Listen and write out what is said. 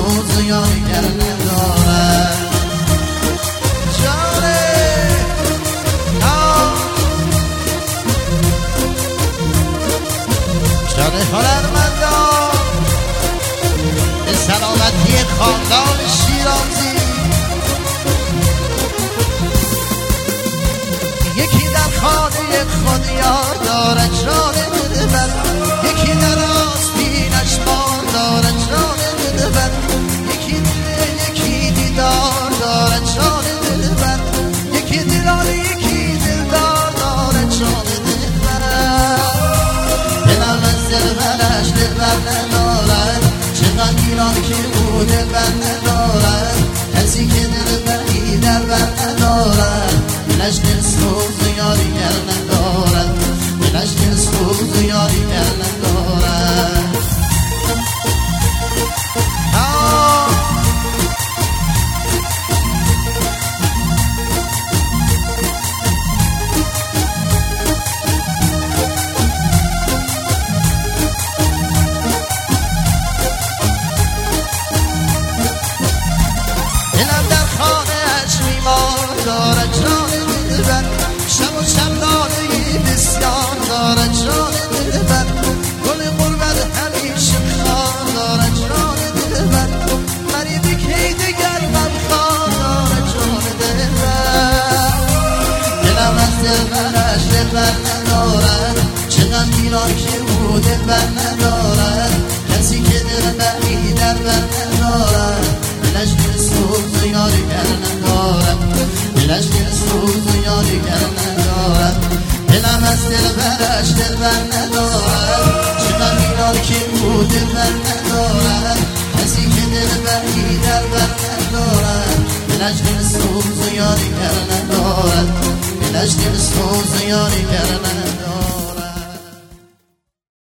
سوز یاری گر ندارد جانه جانه هنرمندان به سلامتی خاندان شیرازی یکی در خانه خود یار دارد جان دلبر یکی در آستینش بار دارد جان دلبر یکی دل یکی دیدار دارد جان دلبر یکی دلار یکی دلدار دارد جان دلبر دلم از دلبرش دلبر ندارد چقدر ایران که او دلبر ندارد کسی که دلبری دلبر ندارد دلش دل سوز یاری گر ندارد دلش دل سوز یاری گر ندارد دلم در خانه‌اش میمار دارد جان دلبر شب و شبانه بسیار دارد جان دلبر گل غربت همیشه خار دارد جان دلبر غریبی که دگر غمخوار دارد جان دلبر دلم از دلبرش دلبر ندارد چقدر ایران که او دلبر ندارد کسی که دلبری دلبر ندارد دلش دل سوز یاری گر ندارد دلش دل سوز یاری گر ندارد دلم از دلبرش دلبر ندارد چقدر ایران که او دلبر ندارد کسی که دلبری دلبر ندارد دلش دل سوز یاری گر ندارد دلش دل سوز یاری گر ندارد